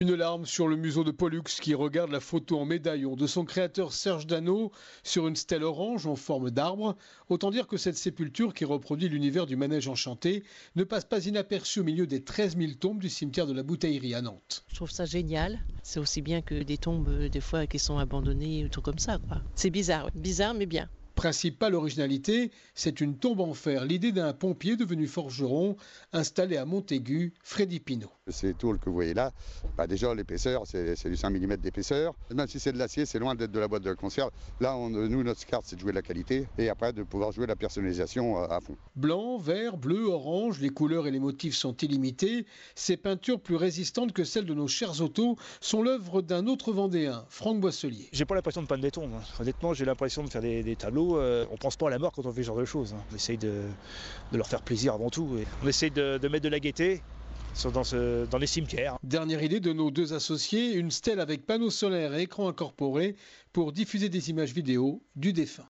Une larme sur le museau de Pollux qui regarde la photo en médaillon de son créateur Serge Dano sur une stèle orange en forme d'arbre. Autant dire que cette sépulture qui reproduit l'univers du manège enchanté ne passe pas inaperçue au milieu des 13 000 tombes du cimetière de la Bouteillerie à Nantes. Je trouve ça génial. C'est aussi bien que des tombes des fois qui sont abandonnées ou tout comme ça, quoi. C'est bizarre, bizarre mais bien. Principale originalité, c'est une tombe en fer, l'idée d'un pompier devenu forgeron installé à Montaigu, Freddy Pinault. Ces tôles que vous voyez là, déjà l'épaisseur, c'est du 5 mm d'épaisseur. Même si c'est de l'acier, c'est loin d'être de la boîte de conserve. Là, nous, notre carte, c'est de jouer la qualité et après de pouvoir jouer la personnalisation à fond. Blanc, vert, bleu, orange, les couleurs et les motifs sont illimités. Ces peintures plus résistantes que celles de nos chers autos sont l'œuvre d'un autre Vendéen, Franck Boisselier. J'ai pas l'impression de peindre des tombes. Honnêtement, j'ai l'impression de faire des tableaux. On pense pas à la mort quand on fait ce genre de choses. On essaye de leur faire plaisir avant tout. On essaye de mettre de la gaieté dans les cimetières. Dernière idée de nos deux associés, une stèle avec panneaux solaires et écran incorporé pour diffuser des images vidéo du défunt.